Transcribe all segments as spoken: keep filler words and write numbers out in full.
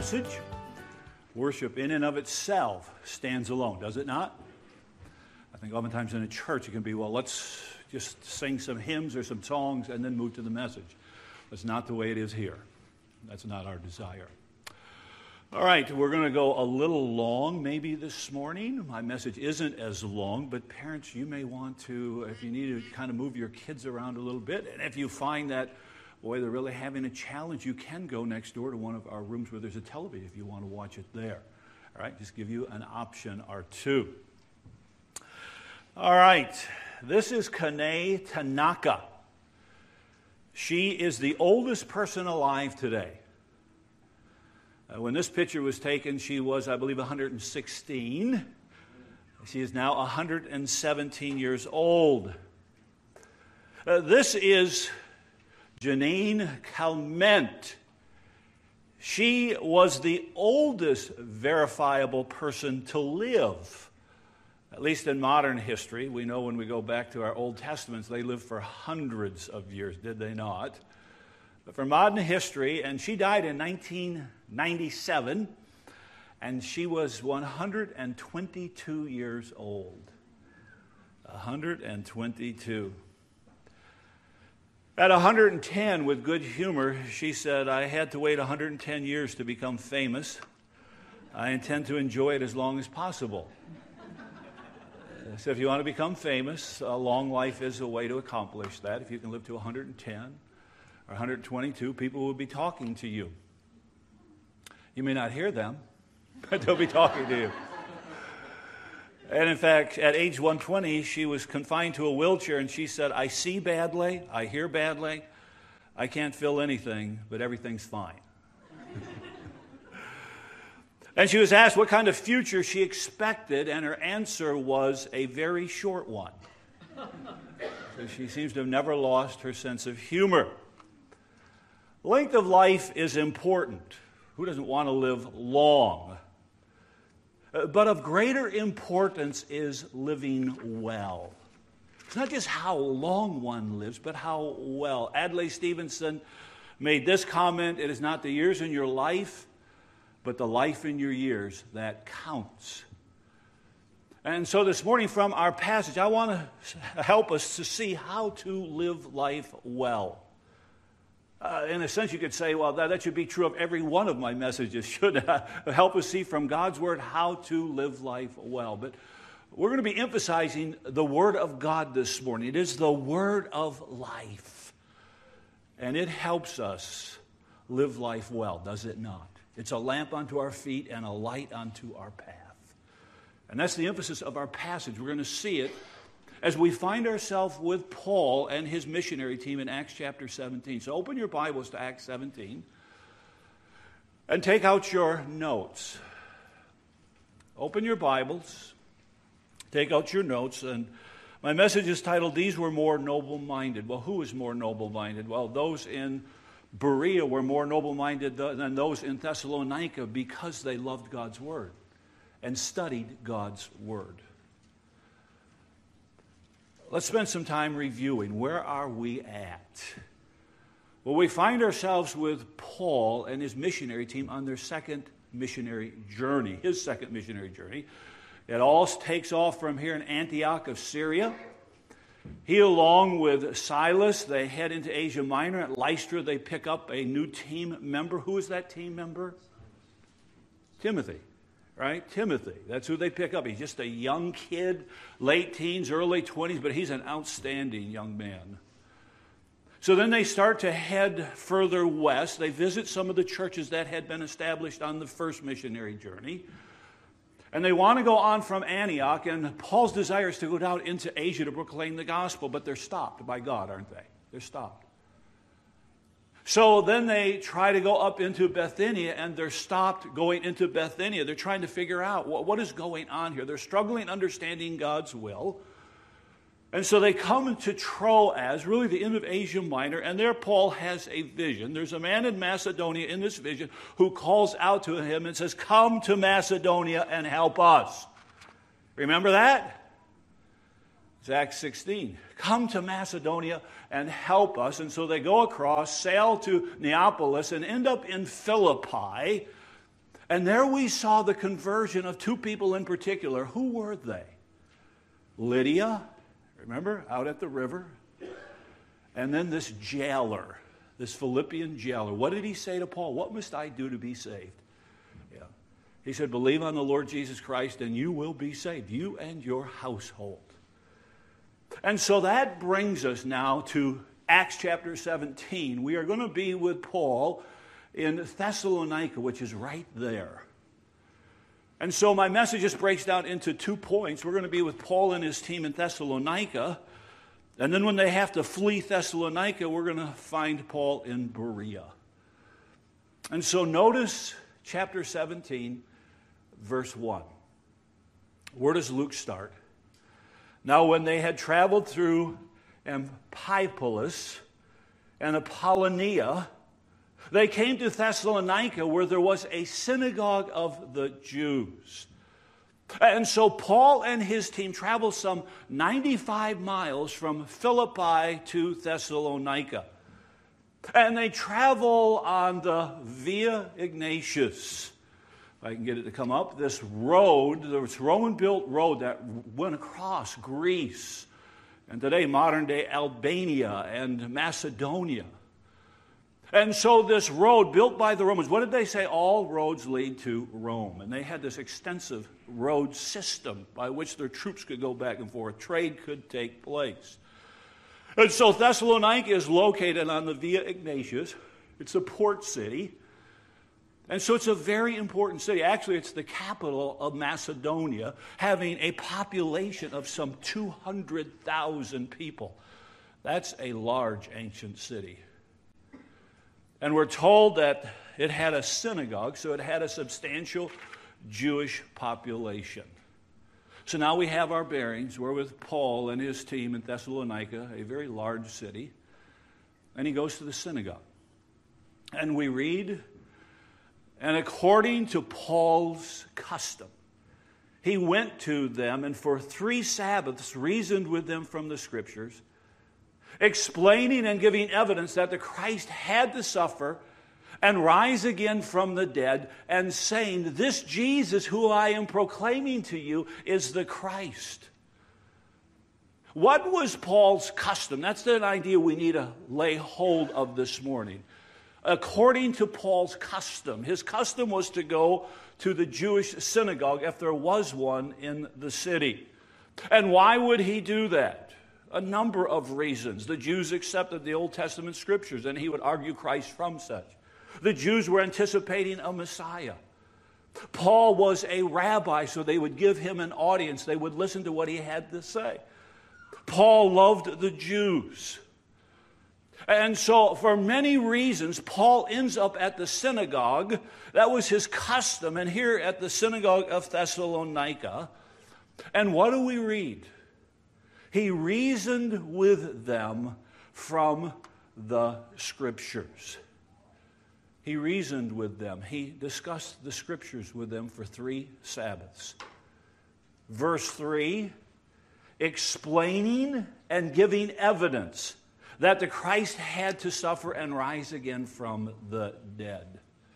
message. Worship in and of itself stands alone, does it not? I think oftentimes in a church it can be, well, let's just sing some hymns or some songs and then move to the message. That's not the way it is here. That's not our desire. All right, we're going to go a little long maybe this morning. My message isn't as long, but parents, you may want to, if you need to kind of move your kids around a little bit, and if you find that, boy, they're really having a challenge, you can go next door to one of our rooms where there's a television if you want to watch it there. All right, just give you an option or two. All right, this is Kane Tanaka. She is the oldest person alive today. Uh, when this picture was taken, she was, I believe, one hundred sixteen. She is now one hundred seventeen years old. Uh, this is Janine Calment. She was the oldest verifiable person to live, at least in modern history. We know when we go back to our Old Testaments, they lived for hundreds of years, did they not? But for modern history, and she died in nineteen ninety-seven, and she was one hundred twenty-two years old. one hundred twenty-two. At one hundred ten, with good humor, she said, I had to wait one hundred ten years to become famous. I intend to enjoy it as long as possible. So if you want to become famous, a long life is a way to accomplish that. If you can live to one hundred ten or one hundred twenty-two, people will be talking to you. You may not hear them, but they'll be talking to you. And in fact, at age one hundred twenty, she was confined to a wheelchair, and she said, I see badly, I hear badly, I can't feel anything, but everything's fine. And she was asked what kind of future she expected, and her answer was a very short one. So she seems to have never lost her sense of humor. Length of life is important. Who doesn't want to live long? Uh, but of greater importance is living well. It's not just how long one lives, but how well. Adlai Stevenson made this comment, it is not the years in your life, but the life in your years that counts. And so this morning from our passage, I want to help us to see how to live life well. Uh, in a sense, you could say, well, that, that should be true of every one of my messages, should uh, help us see from God's Word how to live life well. But we're going to be emphasizing the Word of God this morning. It is the Word of life. And it helps us live life well, does it not? It's a lamp unto our feet and a light unto our path. And that's the emphasis of our passage. We're going to see it as we find ourselves with Paul and his missionary team in Acts chapter seventeen. So open your Bibles to Acts seventeen and take out your notes. Open your Bibles, take out your notes, and my message is titled, These Were More Noble-Minded. Well, who is more noble-minded? Well, those in Berea were more noble-minded than those in Thessalonica because they loved God's Word and studied God's Word. Let's spend some time reviewing. Where are we at? Well, we find ourselves with Paul and his missionary team on their second missionary journey, his second missionary journey. It all takes off from here in Antioch of Syria. He, along with Silas, they head into Asia Minor. At Lystra, they pick up a new team member. Who is that team member? Timothy. Right? Timothy. That's who they pick up. He's just a young kid, late teens, early twenties, but he's an outstanding young man. So then they start to head further west. They visit some of the churches that had been established on the first missionary journey. And they want to go on from Antioch, and Paul's desire is to go down into Asia to proclaim the gospel, but they're stopped by God, aren't they? They're stopped. So then they try to go up into Bithynia, and they're stopped going into Bithynia. They're trying to figure out what, what is going on here. They're struggling understanding God's will. And so they come to Troas, really the end of Asia Minor, and there Paul has a vision. There's a man in Macedonia in this vision who calls out to him and says, come to Macedonia and help us. Remember that? It's Acts sixteen. Come to Macedonia and help us. And so they go across, sail to Neapolis, and end up in Philippi. And there we saw the conversion of two people in particular. Who were they? Lydia, remember, out at the river. And then this jailer, this Philippian jailer. What did he say to Paul? What must I do to be saved? Yeah. He said, believe on the Lord Jesus Christ and you will be saved, you and your household. And so that brings us now to Acts chapter seventeen. We are going to be with Paul in Thessalonica, which is right there. And so my message just breaks down into two points. We're going to be with Paul and his team in Thessalonica. And then when they have to flee Thessalonica, we're going to find Paul in Berea. And so notice chapter seventeen, verse one. Where does Luke start? Now when they had traveled through Amphipolis and Apollonia, they came to Thessalonica, where there was a synagogue of the Jews. And so Paul and his team traveled some ninety-five miles from Philippi to Thessalonica. And they travel on the Via Ignatius. If I can get it to come up, this road, this Roman-built road that went across Greece, and today modern-day Albania and Macedonia. And so this road built by the Romans, what did they say? All roads lead to Rome. And they had this extensive road system by which their troops could go back and forth. Trade could take place. And so Thessalonica is located on the Via Ignatius. It's a port city. And so it's a very important city. Actually, it's the capital of Macedonia, having a population of some two hundred thousand people. That's a large ancient city. And we're told that it had a synagogue, so it had a substantial Jewish population. So now we have our bearings. We're with Paul and his team in Thessalonica, a very large city. And he goes to the synagogue. And we read, and according to Paul's custom, he went to them and for three Sabbaths reasoned with them from the Scriptures, explaining and giving evidence that the Christ had to suffer and rise again from the dead, and saying, this Jesus who I am proclaiming to you is the Christ. What was Paul's custom? That's the idea we need to lay hold of this morning. According to Paul's custom, his custom was to go to the Jewish synagogue if there was one in the city. And why would he do that? A number of reasons. The Jews accepted the Old Testament scriptures, and he would argue Christ from such. The Jews were anticipating a Messiah. Paul was a rabbi, so they would give him an audience. They would listen to what he had to say. Paul loved the Jews. And so for many reasons, Paul ends up at the synagogue. That was his custom. And here at the synagogue of Thessalonica. And what do we read? He reasoned with them from the Scriptures. He reasoned with them. He discussed the Scriptures with them for three Sabbaths. Verse three, explaining and giving evidence that the Christ had to suffer and rise again from the dead.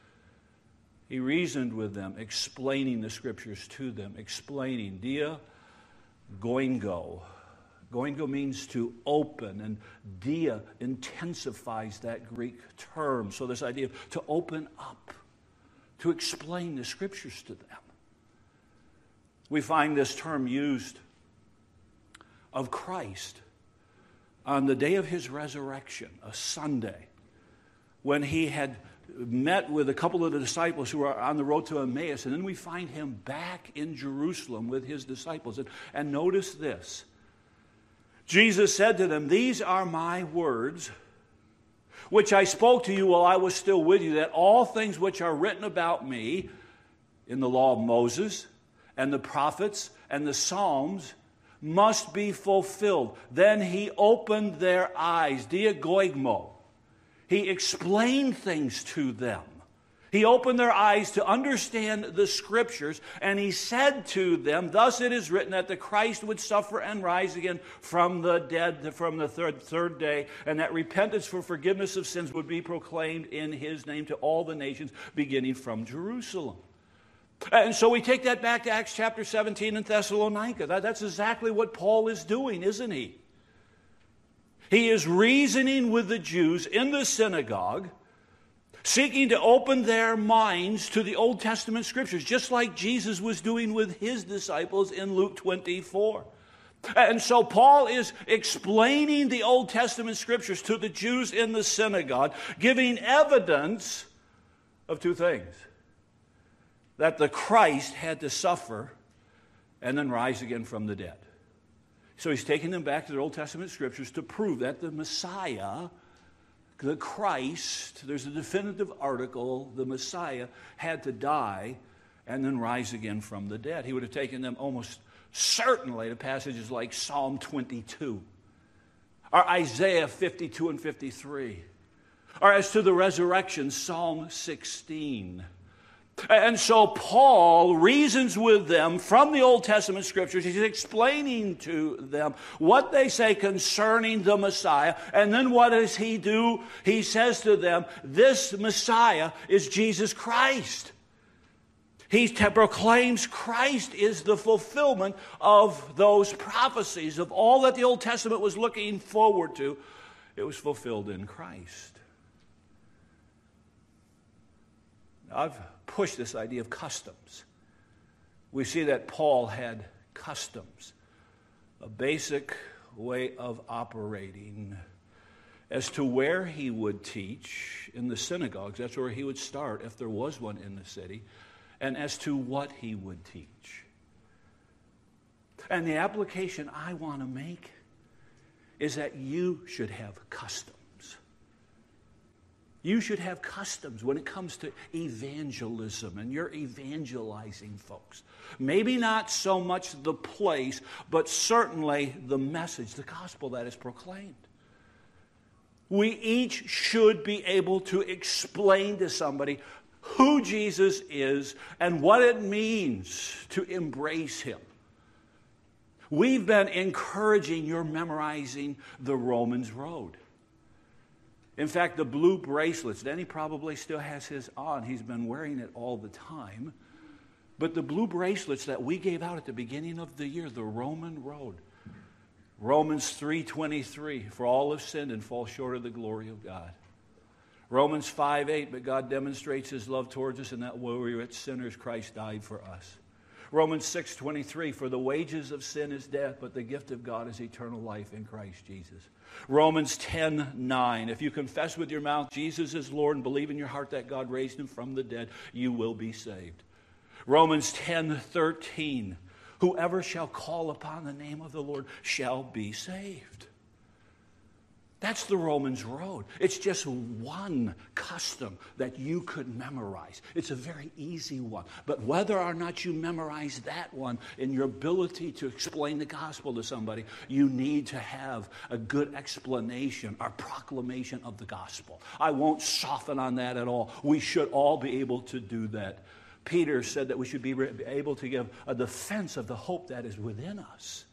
He reasoned with them, explaining the Scriptures to them, explaining. Dia goingo. Goingo means to open, and dia intensifies that Greek term. So this idea of to open up, to explain the Scriptures to them. We find this term used of Christ on the day of his resurrection, a Sunday, when he had met with a couple of the disciples who were on the road to Emmaus, and then we find him back in Jerusalem with his disciples. And, and notice this. Jesus said to them, these are my words, which I spoke to you while I was still with you, that all things which are written about me in the law of Moses and the prophets and the Psalms must be fulfilled. Then he opened their eyes, diagoigmo. He explained things to them. He opened their eyes to understand the Scriptures, and he said to them, thus it is written that the Christ would suffer and rise again from the dead from the third, third day, and that repentance for forgiveness of sins would be proclaimed in his name to all the nations, beginning from Jerusalem. And so we take that back to Acts chapter seventeen in Thessalonica. That, that's exactly what Paul is doing, isn't he? He is reasoning with the Jews in the synagogue, seeking to open their minds to the Old Testament scriptures, just like Jesus was doing with his disciples in Luke twenty-four. And so Paul is explaining the Old Testament scriptures to the Jews in the synagogue, giving evidence of two things. That the Christ had to suffer and then rise again from the dead. So he's taking them back to the Old Testament scriptures to prove that the Messiah, the Christ, there's a definitive article, the Messiah had to die and then rise again from the dead. He would have taken them almost certainly to passages like Psalm twenty-two or Isaiah fifty-two and fifty-three, or as to the resurrection, Psalm sixteen. And so Paul reasons with them from the Old Testament scriptures. He's explaining to them what they say concerning the Messiah. And then what does he do? He says to them, this Messiah is Jesus Christ. He proclaims Christ is the fulfillment of those prophecies, of all that the Old Testament was looking forward to. It was fulfilled in Christ. Now, I've pushed this idea of customs. We see that Paul had customs, a basic way of operating as to where he would teach in the synagogues. That's where he would start if there was one in the city, and as to what he would teach. And the application I want to make is that you should have customs. You should have customs when it comes to evangelism, and you're evangelizing folks. Maybe not so much the place, but certainly the message, the gospel that is proclaimed. We each should be able to explain to somebody who Jesus is and what it means to embrace him. We've been encouraging your memorizing the Romans Road. In fact, the blue bracelets, Danny probably still has his on. He's been wearing it all the time. But the blue bracelets that we gave out at the beginning of the year, the Roman Road. Romans three twenty-three, for all have sinned and fall short of the glory of God. Romans five eight, but God demonstrates his love towards us in that while we were yet sinners, Christ died for us. Romans six twenty-three, for the wages of sin is death, but the gift of God is eternal life in Christ Jesus. Romans ten nine, if you confess with your mouth Jesus is Lord and believe in your heart that God raised him from the dead, you will be saved. Romans ten thirteen, whoever shall call upon the name of the Lord shall be saved. That's the Romans Road. It's just one custom that you could memorize. It's a very easy one. But whether or not you memorize that one in your ability to explain the gospel to somebody, you need to have a good explanation or proclamation of the gospel. I won't soften on that at all. We should all be able to do that. Peter said that we should be able to give a defense of the hope that is within us.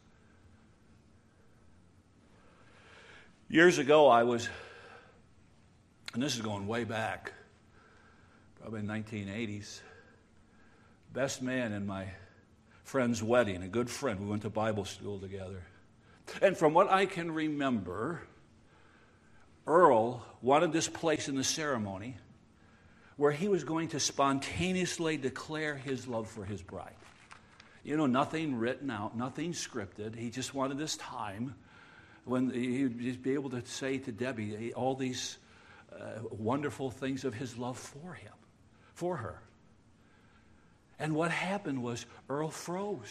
Years ago, I was, and this is going way back, probably in the nineteen eighties, best man in my friend's wedding, a good friend. We went to Bible school together. And from what I can remember, Earl wanted this place in the ceremony where he was going to spontaneously declare his love for his bride. You know, nothing written out, nothing scripted. He just wanted this time when he'd just be able to say to Debbie all these uh, wonderful things of his love for him, for her. And what happened was Earl froze.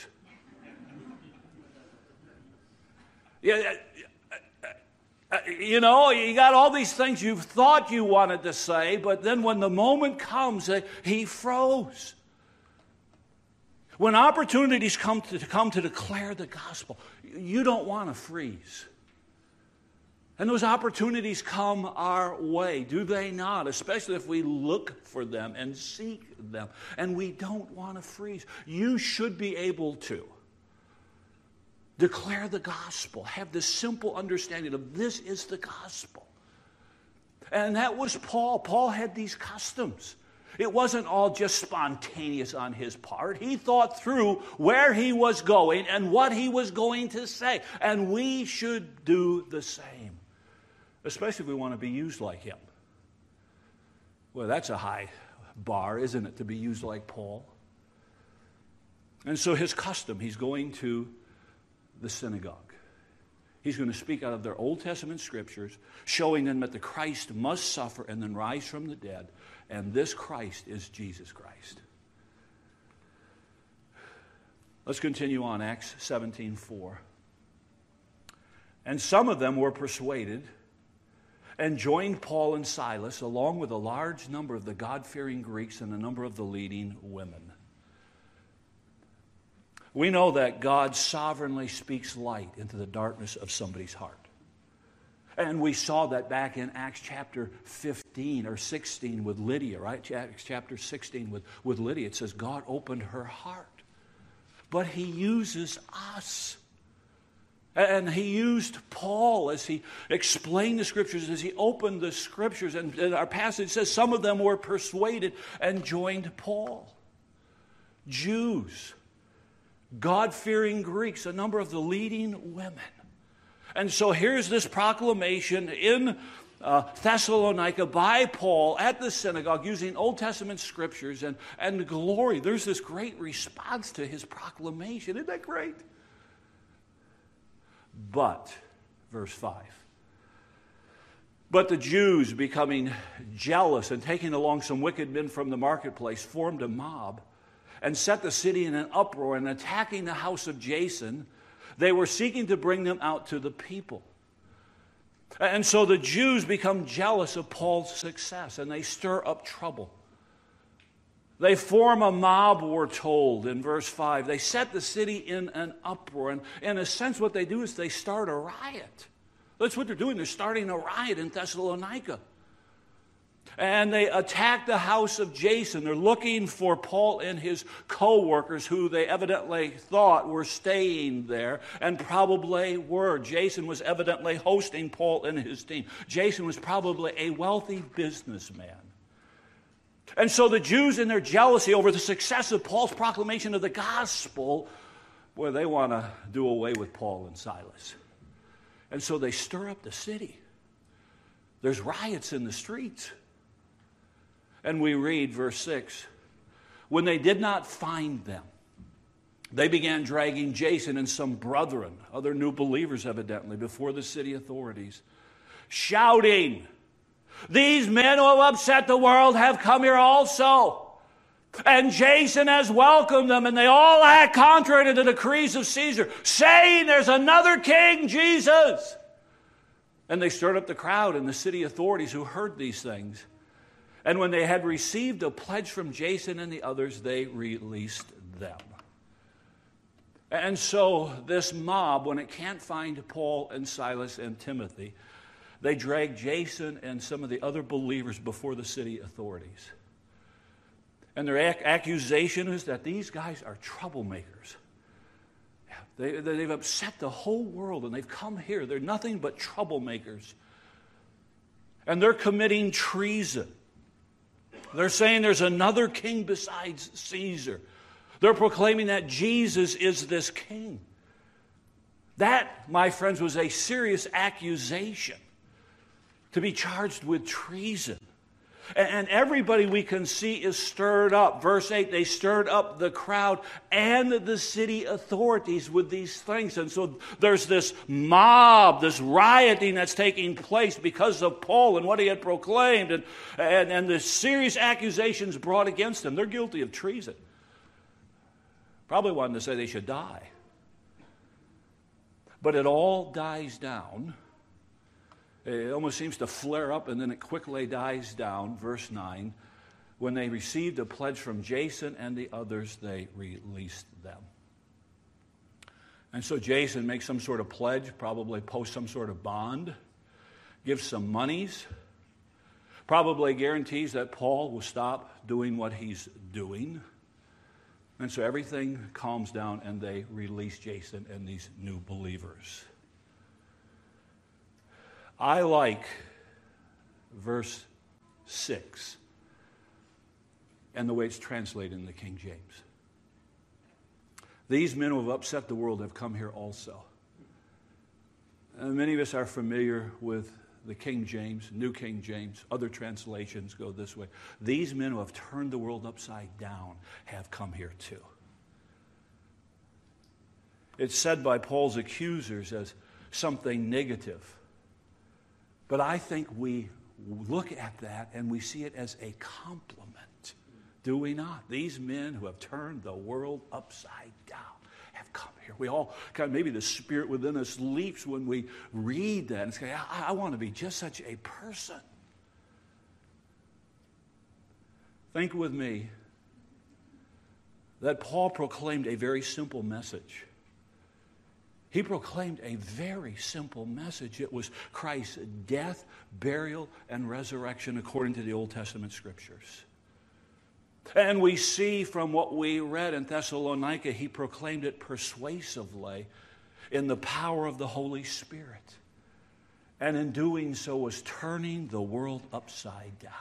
Yeah, uh, uh, you know, you got all these things you thought you wanted to say, but then when the moment comes, uh, he froze. When opportunities come to, to come to declare the gospel, you don't want to freeze. And those opportunities come our way, do they not? Especially if we look for them and seek them. And we don't want to freeze. You should be able to declare the gospel. Have the simple understanding of this is the gospel. And that was Paul. Paul had these customs. It wasn't all just spontaneous on his part. He thought through where he was going and what he was going to say. And we should do the same, especially if we want to be used like him. Well, that's a high bar, isn't it, to be used like Paul? And so his custom, he's going to the synagogue. He's going to speak out of their Old Testament scriptures, showing them that the Christ must suffer and then rise from the dead. And this Christ is Jesus Christ. Let's continue on, Acts seventeen four. And some of them were persuaded and joined Paul and Silas, along with a large number of the God-fearing Greeks and a number of the leading women. We know that God sovereignly speaks light into the darkness of somebody's heart. And we saw that back in Acts chapter fifteen or sixteen with Lydia, right? Acts chapter sixteen with, with Lydia. It says God opened her heart. But he uses us. And he used Paul as he explained the scriptures, as he opened the scriptures. And, and our passage says some of them were persuaded and joined Paul. Jews, God-fearing Greeks, a number of the leading women. And so here's this proclamation in uh, Thessalonica by Paul at the synagogue using Old Testament scriptures and, and glory. There's this great response to his proclamation. Isn't that great? But, verse five, but the Jews, becoming jealous and taking along some wicked men from the marketplace, formed a mob and set the city in an uproar, and attacking the house of Jason, they were seeking to bring them out to the people. And so the Jews become jealous of Paul's success, and they stir up trouble. They form a mob, we're told in verse five. They set the city in an uproar, and in a sense what they do is they start a riot. That's what they're doing. They're starting a riot in Thessalonica. And they attack the house of Jason. They're looking for Paul and his co-workers who they evidently thought were staying there, and probably were. Jason was evidently hosting Paul and his team. Jason was probably a wealthy businessman. And so the Jews, in their jealousy over the success of Paul's proclamation of the gospel, well, they want to do away with Paul and Silas. And so they stir up the city. There's riots in the streets. And we read verse six, when they did not find them, they began dragging Jason and some brethren, other new believers evidently, before the city authorities, shouting, these men who have upset the world have come here also. And Jason has welcomed them, and they all act contrary to the decrees of Caesar, saying there's another king, Jesus. And they stirred up the crowd and the city authorities who heard these things. And when they had received a pledge from Jason and the others, they released them. And so this mob, when it can't find Paul and Silas and Timothy, they drag Jason and some of the other believers before the city authorities. And their ac- accusation is that these guys are troublemakers. They, they've upset the whole world, and they've come here. They're nothing but troublemakers. And they're committing treason. They're saying there's another king besides Caesar. They're proclaiming that Jesus is this king. That, my friends, was a serious accusation, to be charged with treason. And everybody we can see is stirred up. Verse eight, they stirred up the crowd and the city authorities with these things. And so there's this mob, this rioting that's taking place because of Paul and what he had proclaimed, and, and, and the serious accusations brought against him. They're guilty of treason. Probably wanted to say they should die. But it all dies down. It almost seems to flare up, and then it quickly dies down. Verse nine, when they received a pledge from Jason and the others, they released them. And so Jason makes some sort of pledge, probably posts some sort of bond, gives some monies, probably guarantees that Paul will stop doing what he's doing. And so everything calms down, and they release Jason and these new believers. I like verse six. and the way it's translated in the King James. These men who have upset the world have come here also. And many of us are familiar with the King James, New King James. Other translations go this way. These men who have turned the world upside down have come here too. It's said by Paul's accusers as something negative. But I think we look at that and we see it as a compliment. Do we not? These men who have turned the world upside down have come here. We all kind of, maybe the spirit within us leaps when we read that and say, I, I want to be just such a person. Think with me that Paul proclaimed a very simple message. He proclaimed a very simple message. It was Christ's death, burial, and resurrection according to the Old Testament Scriptures. And we see from what we read in Thessalonica, he proclaimed it persuasively in the power of the Holy Spirit. And in doing so was turning the world upside down.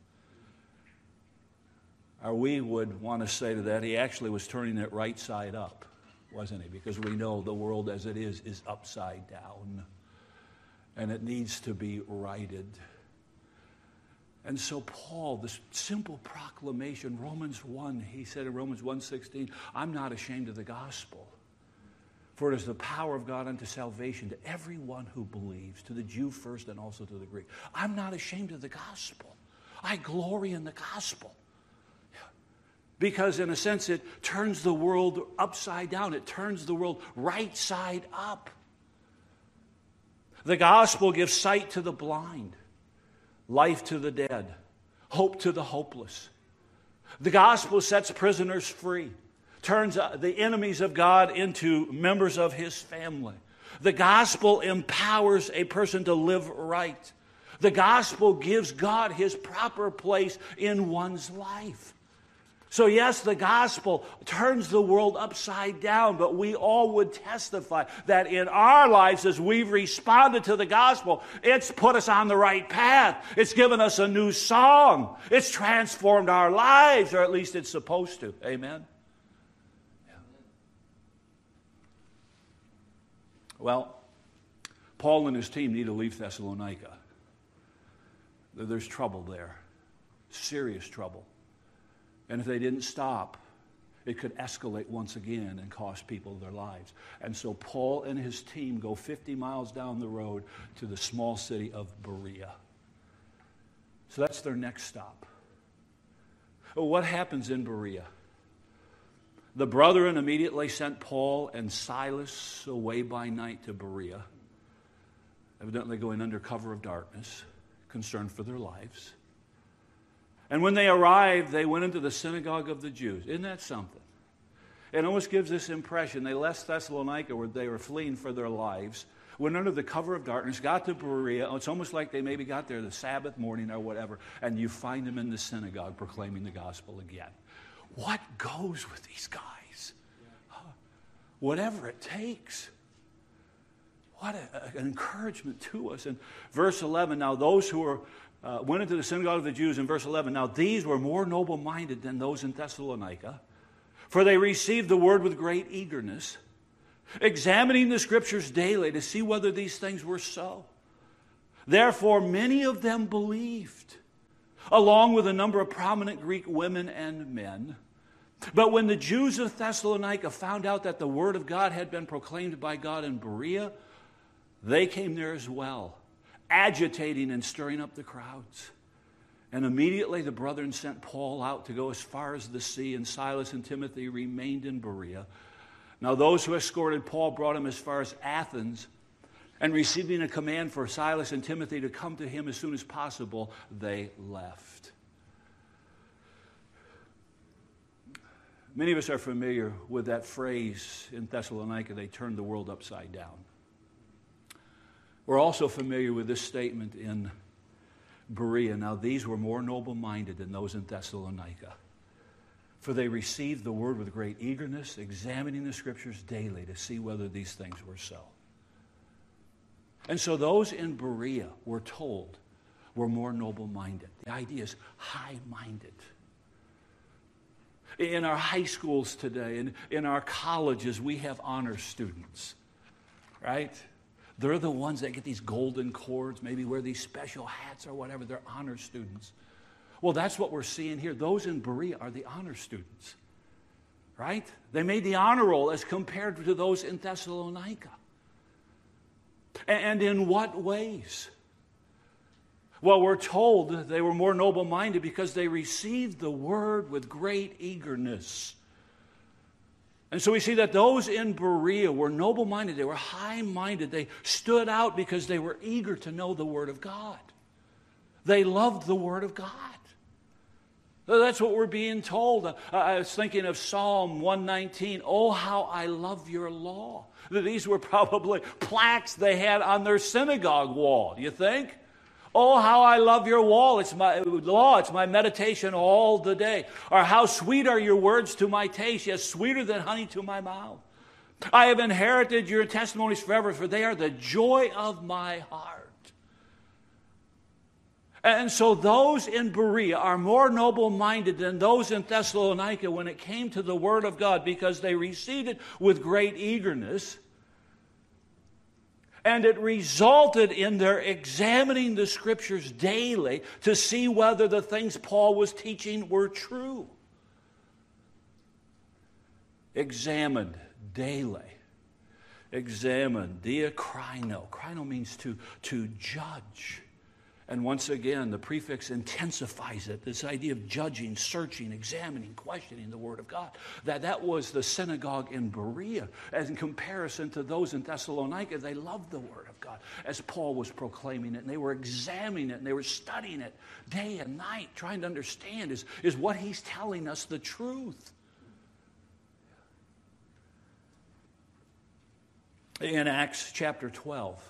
Or we would want to say to that, he actually was turning it right side up, wasn't he? Because we know the world as it is is upside down. And it needs to be righted. And so Paul, this simple proclamation, Romans one, he said in Romans one sixteen, I'm not ashamed of the gospel. For it is the power of God unto salvation to everyone who believes, to the Jew first and also to the Greek. I'm not ashamed of the gospel. I glory in the gospel. Because in a sense it turns the world upside down. It turns the world right side up. The gospel gives sight to the blind, life to the dead, hope to the hopeless. The gospel sets prisoners free, turns the enemies of God into members of his family. The gospel empowers a person to live right. The gospel gives God his proper place in one's life. So yes, the gospel turns the world upside down, but we all would testify that in our lives as we've responded to the gospel, it's put us on the right path. It's given us a new song. It's transformed our lives, or at least it's supposed to. Amen? Yeah. Well, Paul and his team need to leave Thessalonica. There's trouble there. Serious trouble. And if they didn't stop, it could escalate once again and cost people their lives. And so Paul and his team go fifty miles down the road to the small city of Berea. So that's their next stop. Well, what happens in Berea? The brethren immediately sent Paul and Silas away by night to Berea, evidently going under cover of darkness, concerned for their lives. And when they arrived, they went into the synagogue of the Jews. Isn't that something? It almost gives this impression. They left Thessalonica where they were fleeing for their lives, went under the cover of darkness, got to Berea. It's almost like they maybe got there the Sabbath morning or whatever, and you find them in the synagogue proclaiming the gospel again. What goes with these guys? Whatever it takes. What a, an encouragement to us. In verse eleven, now those who are Uh, went into the synagogue of the Jews in verse eleven. Now these were more noble-minded than those in Thessalonica, for they received the word with great eagerness, examining the scriptures daily to see whether these things were so. Therefore many of them believed, along with a number of prominent Greek women and men. But when the Jews of Thessalonica found out that the word of God had been proclaimed by God in Berea, they came there as well, agitating and stirring up the crowds. And immediately the brethren sent Paul out to go as far as the sea, and Silas and Timothy remained in Berea. Now those who escorted Paul brought him as far as Athens, and receiving a command for Silas and Timothy to come to him as soon as possible, they left. Many of us are familiar with that phrase in Thessalonica, they turned the world upside down. We're also familiar with this statement in Berea. Now these were more noble-minded than those in Thessalonica, for they received the word with great eagerness, examining the scriptures daily to see whether these things were so. And so those in Berea, we're told, were more noble-minded. The idea is high-minded. In our high schools today, and in our colleges, we have honor students, right? They're the ones that get these golden cords, maybe wear these special hats or whatever. They're honor students. Well, that's what we're seeing here. Those in Berea are the honor students, right? They made the honor roll as compared to those in Thessalonica. And in what ways? Well, we're told they were more noble-minded because they received the word with great eagerness. And so we see that those in Berea were noble-minded. They were high-minded. They stood out because they were eager to know the word of God. They loved the word of God. That's what we're being told. Uh, I was thinking of Psalm one nineteen. Oh, how I love your law. These were probably plaques they had on their synagogue wall, you think? Oh, how I love your wall. It's my law. It's my meditation all the day. Or how sweet are your words to my taste, yes, sweeter than honey to my mouth. I have inherited your testimonies forever, for they are the joy of my heart. And so those in Berea are more noble-minded than those in Thessalonica when it came to the Word of God, because they received it with great eagerness. And it resulted in their examining the Scriptures daily to see whether the things Paul was teaching were true. Examined daily. Examined. Diakrino. Krino means to, to judge. And once again, the prefix intensifies it, this idea of judging, searching, examining, questioning the Word of God. That that was the synagogue in Berea. As in comparison to those in Thessalonica, they loved the Word of God as Paul was proclaiming it. And they were examining it, and they were studying it day and night, trying to understand, is, is what he's telling us the truth? In Acts chapter twelve,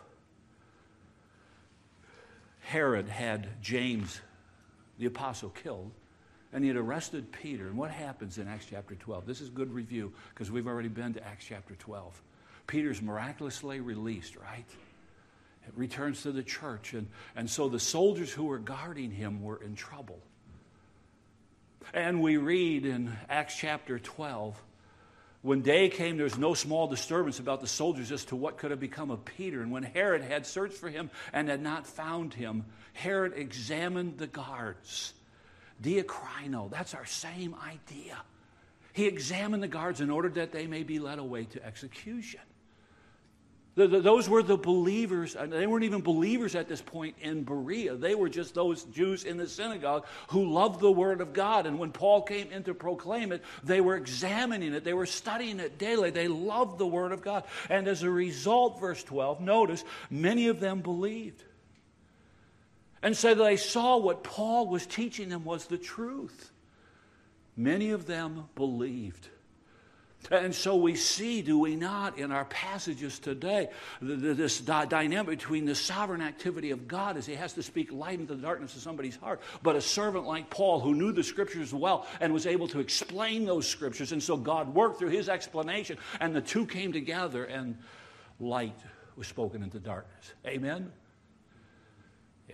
Herod had James, the apostle, killed, and he had arrested Peter. And what happens in Acts chapter twelve? This is good review because we've already been to Acts chapter twelve. Peter's miraculously released, right? It returns to the church. And, and so the soldiers who were guarding him were in trouble. And we read in Acts chapter twelve, when day came, there was no small disturbance about the soldiers as to what could have become of Peter. And when Herod had searched for him and had not found him, Herod examined the guards. Diakrino, that's our same idea. He examined the guards in order that they may be led away to execution. The, the, those were the believers. They weren't even believers at this point in Berea. They were just those Jews in the synagogue who loved the Word of God. And when Paul came in to proclaim it, they were examining it. They were studying it daily. They loved the Word of God. And as a result, verse twelve, notice, many of them believed. And so they saw what Paul was teaching them was the truth. Many of them believed. And so we see, do we not, in our passages today, this dynamic between the sovereign activity of God as he has to speak light into the darkness of somebody's heart, but a servant like Paul who knew the Scriptures well and was able to explain those Scriptures. And so God worked through his explanation, and the two came together, and light was spoken into darkness. Amen? Yeah.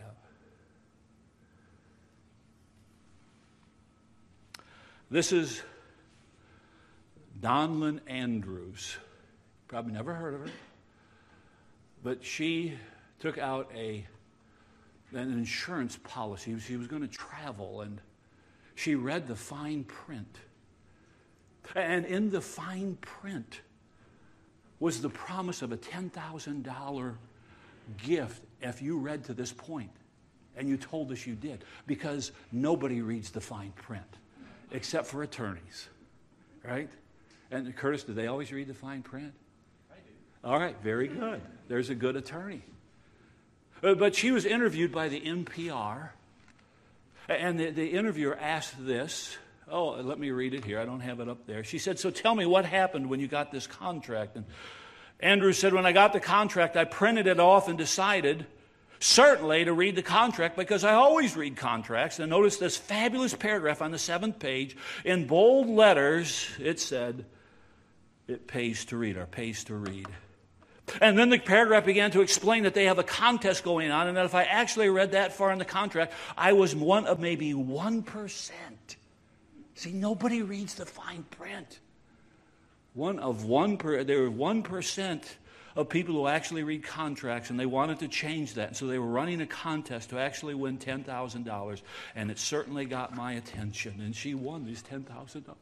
This is Donlin Andrews. Probably never heard of her. But she took out a an insurance policy. She was going to travel, and she read the fine print. And in the fine print was the promise of a ten thousand dollars gift if you read to this point. And you told us you did. Because nobody reads the fine print except for attorneys. Right? And Curtis, do they always read the fine print? I do. All right, very good. There's a good attorney. Uh, but she was interviewed by the N P R, and the, the interviewer asked this. Oh, let me read it here. I don't have it up there. She said, so tell me what happened when you got this contract. And Andrew said, when I got the contract, I printed it off and decided certainly to read the contract because I always read contracts. And notice this fabulous paragraph on the seventh page. In bold letters, it said, it pays to read, or pays to read. And then the paragraph began to explain that they have a contest going on, and that if I actually read that far in the contract, I was one of maybe one percent See, nobody reads the fine print. One of one per, there were one percent of people who actually read contracts, and they wanted to change that. And so they were running a contest to actually win ten thousand dollars, and it certainly got my attention. And she won these ten thousand dollars.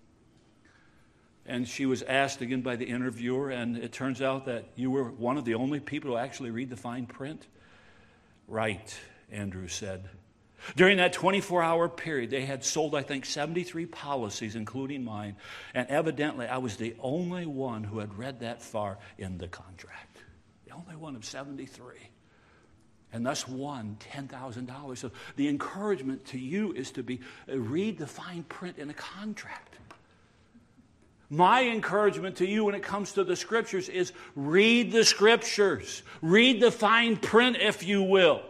And she was asked again by the interviewer, and it turns out that you were one of the only people who actually read the fine print. Right, Andrew said. During that twenty-four hour period, they had sold, I think, seventy-three policies, including mine. And evidently, I was the only one who had read that far in the contract. The only one of seventy-three. And thus won ten thousand dollars. So the encouragement to you is to be uh, read the fine print in a contract. My encouragement to you when it comes to the Scriptures is read the Scriptures. Read the fine print, if you will.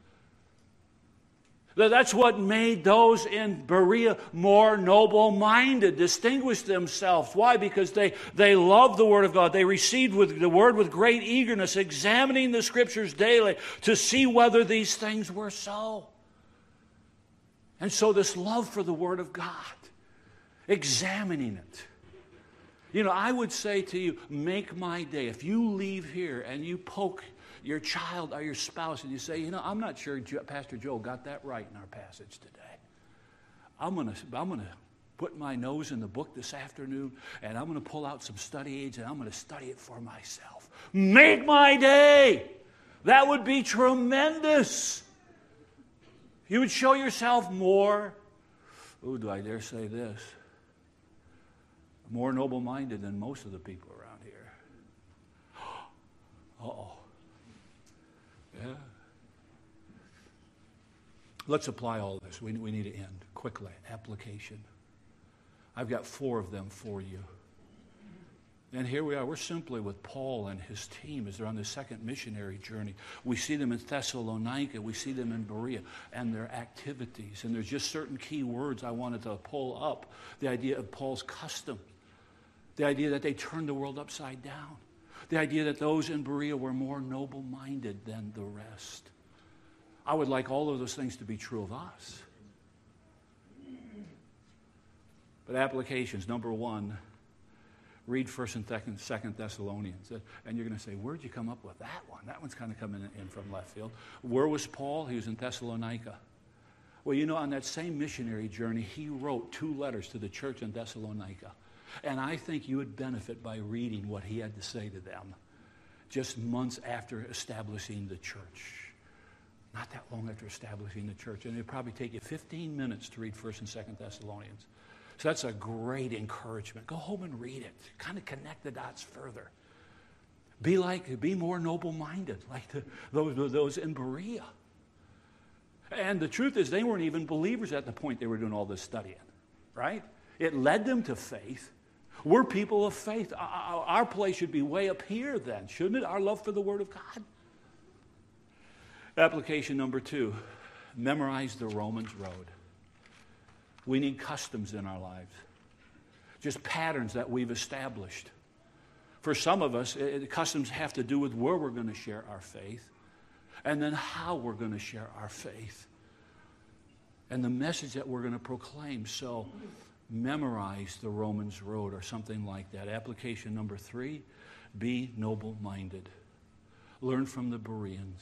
That's what made those in Berea more noble-minded, distinguished themselves. Why? Because they, they loved the Word of God. They received with the Word with great eagerness, examining the Scriptures daily to see whether these things were so. And so this love for the Word of God, examining it. You know, I would say to you, make my day. If you leave here and you poke your child or your spouse and you say, you know, I'm not sure Pastor Joe got that right in our passage today. I'm going to I'm going to put my nose in the book this afternoon, and I'm going to pull out some study aids, and I'm going to study it for myself. Make my day. That would be tremendous. You would show yourself more, oh, do I dare say this, more noble-minded than most of the people around here. Uh-oh. Yeah. Let's apply all this. We, we need to end quickly. Application. I've got four of them for you. And here we are. We're simply with Paul and his team as they're on the second missionary journey. We see them in Thessalonica. We see them in Berea and their activities. And there's just certain key words I wanted to pull up. The idea of Paul's custom. The idea that they turned the world upside down. The idea that those in Berea were more noble-minded than the rest. I would like all of those things to be true of us. But applications, number one, read First and Second Thessalonians. And you're going to say, where'd you come up with that one? That one's kind of coming in from left field. Where was Paul? He was in Thessalonica. Well, you know, on that same missionary journey, he wrote two letters to the church in Thessalonica. And I think you would benefit by reading what he had to say to them just months after establishing the church. Not that long after establishing the church. And it would probably take you fifteen minutes to read First and Second Thessalonians. So that's a great encouragement. Go home and read it. Kind of connect the dots further. Be like, be more noble-minded, like the, those, those in Berea. And the truth is, they weren't even believers at the point they were doing all this studying, right? It led them to faith. We're people of faith. Our, our place should be way up here then, shouldn't it? Our love for the Word of God. Application number two, memorize the Romans road. We need customs in our lives. Just patterns that we've established. For some of us, it, customs have to do with where we're going to share our faith and then how we're going to share our faith and the message that we're going to proclaim. So memorize the Romans road or something like that. Application number three, be noble-minded. Learn from the Bereans.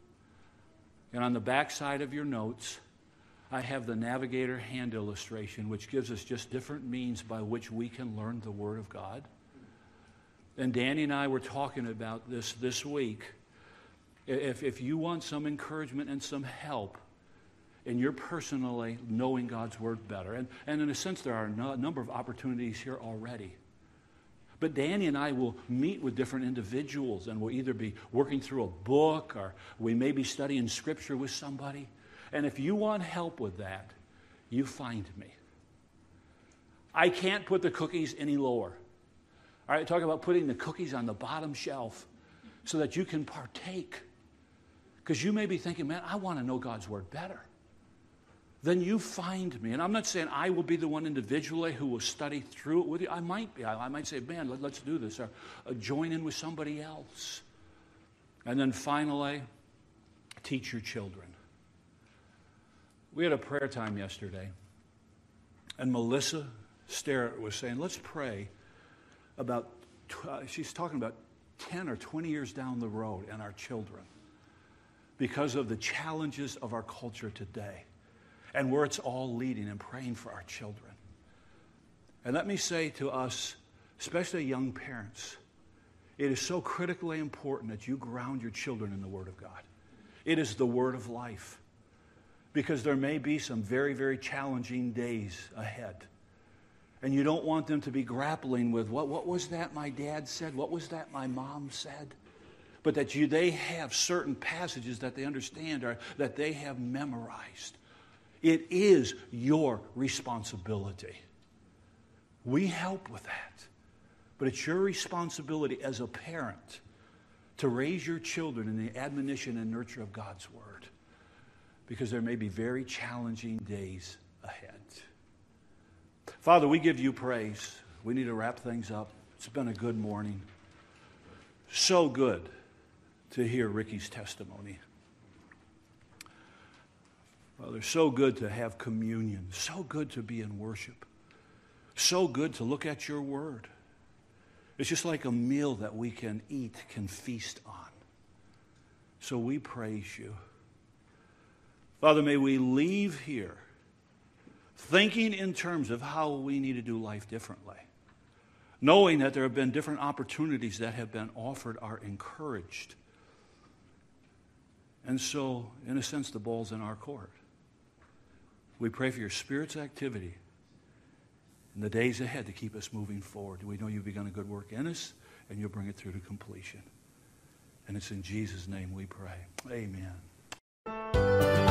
And on the back side of your notes, I have the Navigator hand illustration, which gives us just different means by which we can learn the Word of God. And Danny and I were talking about this this week. If, if you want some encouragement and some help in your personally knowing God's Word better, and, and in a sense there are a number of opportunities here already. But Danny and I will meet with different individuals, and we'll either be working through a book or we may be studying Scripture with somebody. And if you want help with that, you find me. I can't put the cookies any lower. All right, talk about putting the cookies on the bottom shelf so that you can partake. Because you may be thinking, man, I want to know God's Word better. Then you find me. And I'm not saying I will be the one individually who will study through it with you. I might be. I, I might say, man, let, let's do this. Or uh, join in with somebody else. And then finally, teach your children. We had a prayer time yesterday. And Melissa Sterrett was saying, let's pray about, uh, she's talking about ten or twenty years down the road and our children because of the challenges of our culture today and where it's all leading, and praying for our children. And let me say to us, especially young parents, it is so critically important that you ground your children in the Word of God. It is the Word of life, because there may be some very, very challenging days ahead. And you don't want them to be grappling with, what, what was that my dad said? What was that my mom said? But that you, they have certain passages that they understand or that they have memorized. It is your responsibility. We help with that. But it's your responsibility as a parent to raise your children in the admonition and nurture of God's Word, because there may be very challenging days ahead. Father, we give you praise. We need to wrap things up. It's been a good morning. So good to hear Ricky's testimony. Father, so good to have communion. So good to be in worship. So good to look at your Word. It's just like a meal that we can eat, can feast on. So we praise you. Father, may we leave here thinking in terms of how we need to do life differently, knowing that there have been different opportunities that have been offered, are encouraged. And so, in a sense, the ball's in our court. We pray for your Spirit's activity in the days ahead to keep us moving forward. We know you've begun a good work in us, and you'll bring it through to completion. And it's in Jesus' name we pray. Amen.